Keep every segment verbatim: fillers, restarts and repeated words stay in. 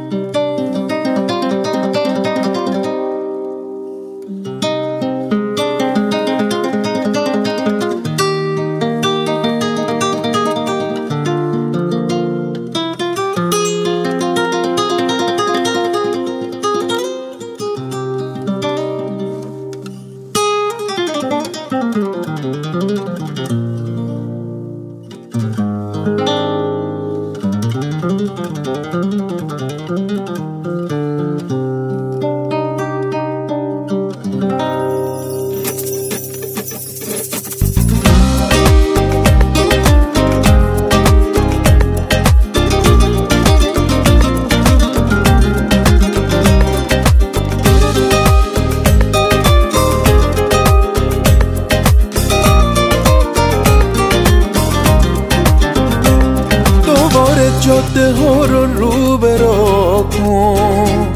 جاده ها رو رو برا کن،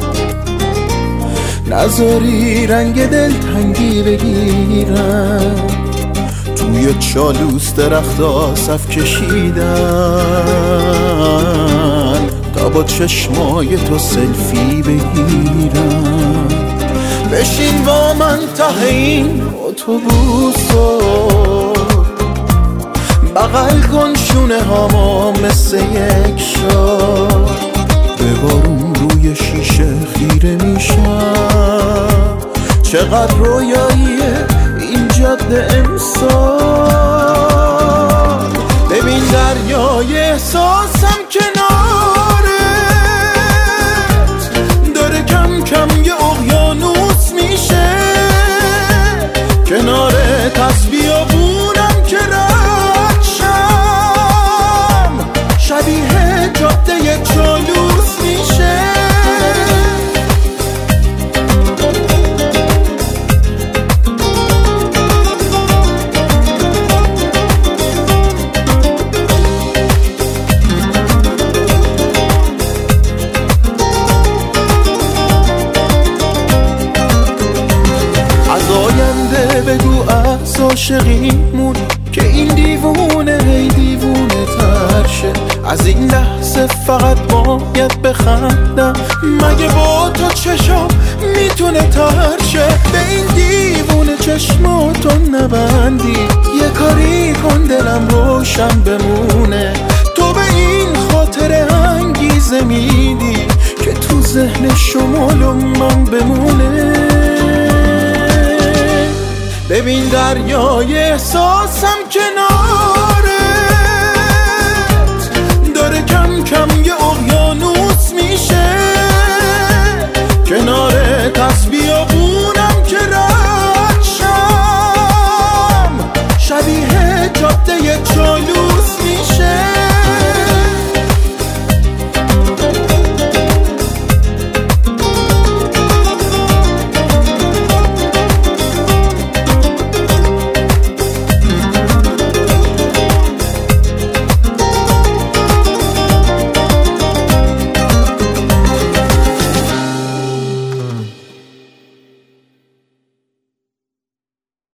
نذاری رنگ دلتنگی بگیرم. توی چالوس درختا صف کشیدن تا با چشمای تو سلفی بگیرم. بشین با من ته این اتوبوسو، بغل کن شونه هامو مثل یک شار. به بارون روی شیشه خیره میشم، چقدر رویاییه این جاده امسال. ببین دریای احساسم کنارت داره کم کم یه اقیانوس میشه. کنارت از بیابونم که شبیه جاده چالوس میشه. از آینده بگو از عاشقیمون که این دیوونه هی دیوونه تر شه. از این لحظه فقط باید بخندم، مگه با تو چشم میتونه تر شه. به این دیوونه چشماتو نبندی، یه کاری کن دلم روشن بمونه. تو به این خاطر انگیزه میدی که تو ذهن شمال و من بمونه. ببین دریای احساسم کنار